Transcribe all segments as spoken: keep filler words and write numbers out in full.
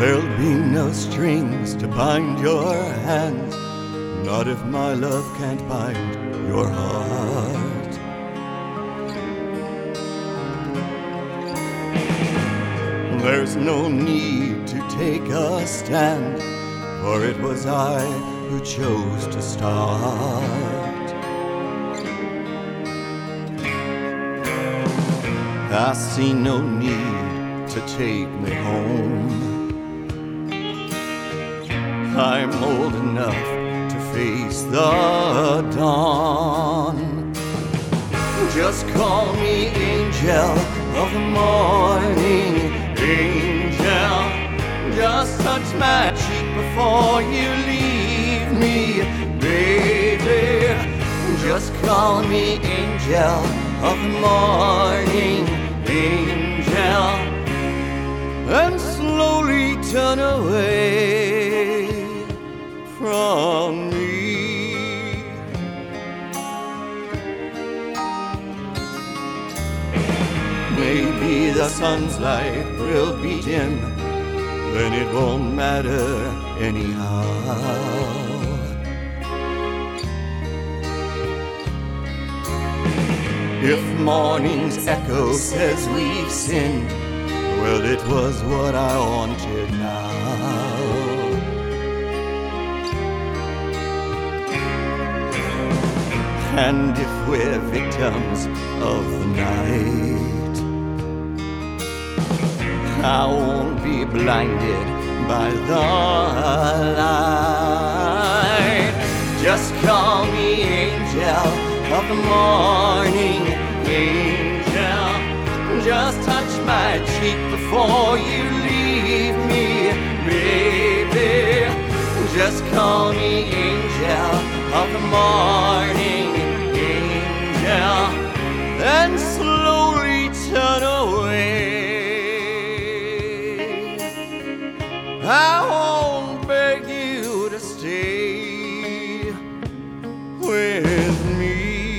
There'll be no strings to bind your hands, not if my love can't bind your heart. There's no need to take a stand, for it was I who chose to start. I see no need to take me home. I'm old enough to face the dawn. Just call me angel of the morning, angel. Just touch my cheek before you leave me, baby. Just call me angel of the morning, angel, and slowly turn away from me. Maybe the sun's light will be dim, then it won't matter anyhow. If morning's echo says we've sinned, well, it was what I wanted now. And if we're victims of the night, I won't be blinded by the light. Just call me angel of the morning, angel. Just touch my cheek before you leave me, baby. Just call me angel of the morning, angel, and slowly turn away. I won't beg you to stay with me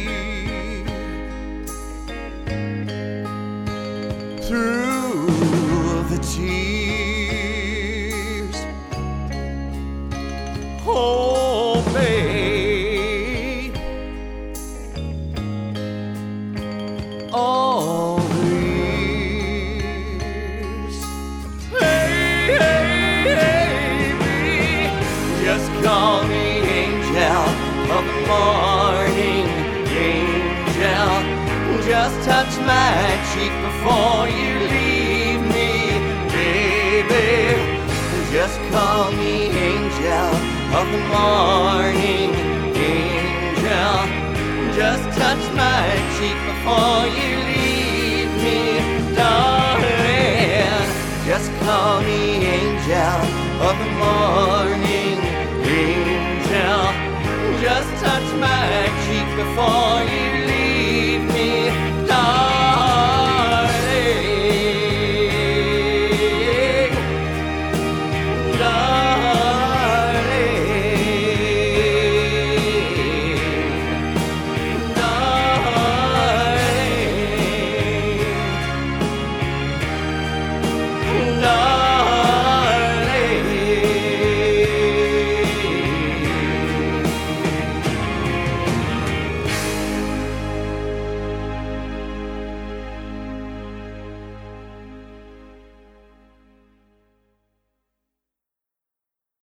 through the tears. Oh, babe, all these. Hey, hey, hey, baby, just call me angel of the morning, angel. Just touch my cheek before you leave me, baby. Just call me angel of the morning, angel. Just touch my cheek before you leave me, darling. Just call me angel of the morning, angel. Just touch my cheek before you